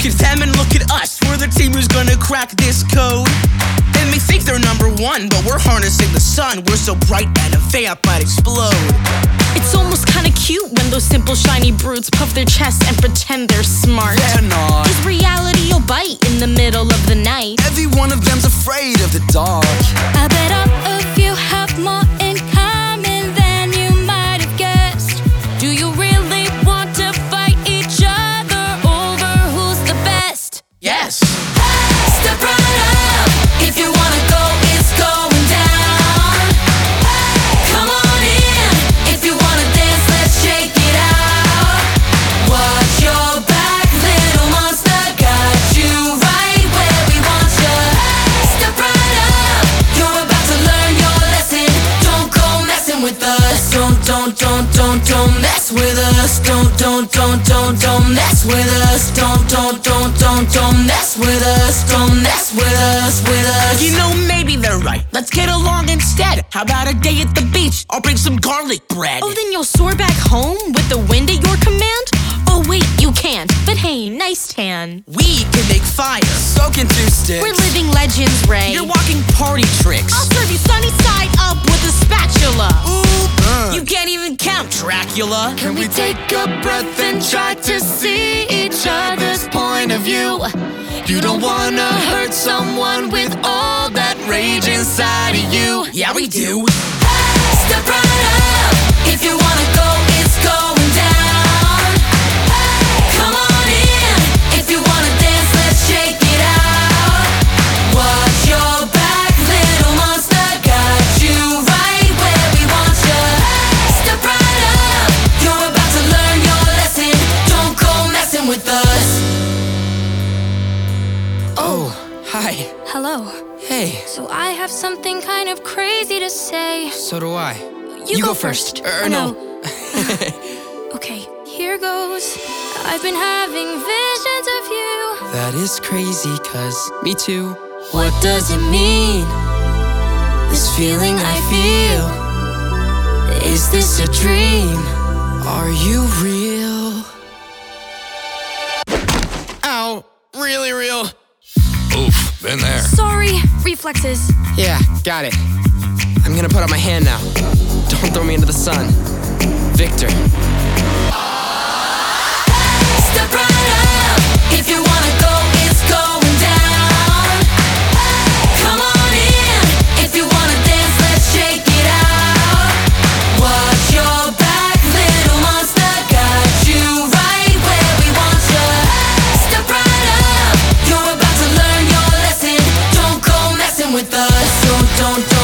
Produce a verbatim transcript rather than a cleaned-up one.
Look at them and look at us. We're the team who's gonna crack this code. They may think they're number one, but we're harnessing the sun. We're so bright that a vamp might explode. It's almost kinda cute when those simple shiny brutes puff their chests and pretend they're smart. They're not. Cause reality will bite in the middle of the night. Every one of them's afraid of the dark. I bet all of you have more in common than you might have guessed. Do you really want to fight each other over who's the best? Yes. Step right up if you wanna go, it's going down. Come on in if you wanna dance, let's shake it out. Watch your back, little monster, got you right where we want you. Step right up, you're about to learn your lesson. Don't go messing with us. Don't, don't, don't, don't, don't mess with us. Don't, don't, don't, don't, don't mess with us. Don't, don't, don't, don't, don't mess with us. Don't mess with us, with us. You know, maybe they're right. Let's get along instead. How about a day at the beach? I'll bring some garlic bread. Oh, then you'll soar back home with the wind at your command? Oh wait, you can't. But hey, nice tan. We can make fire. Soaking two sticks. We're living legends, Ray. You're walking party tricks. I'll serve you sunny side up with a spatula. Ooh, burn. You can't even count, Dracula. Can we take a breath and try to see each other's point of view? You don't wanna hurt someone with all that rage inside of you. Yeah, we do. Step right up if you wanna go, it's going down. Come on in if you wanna dance, let's shake it out. Watch your back, little monster, got you right where we want you. Step right up, you're about to learn your lesson. Don't go messing with us. Oh, hi. Hello. Hey. So I have something kind of crazy to say. So do I. You, go first. Er, no. Okay, here goes. I've been having visions of you. That is crazy, cause me too. What does it mean? This feeling I feel. Is this a dream? Are you real? Ow, really real. Oof, been there. Sorry, reflexes. Yeah, got it. I'm gonna put out my hand now. Don't throw me into the sun. Victor. Step right up if you wanna go, it's going down. Come on in if you wanna dance, let's shake it out. Watch your back, little monster, got you right where we want you. Step right up, you're about to learn your lesson. Don't go messing with us. Don't, don't, don't.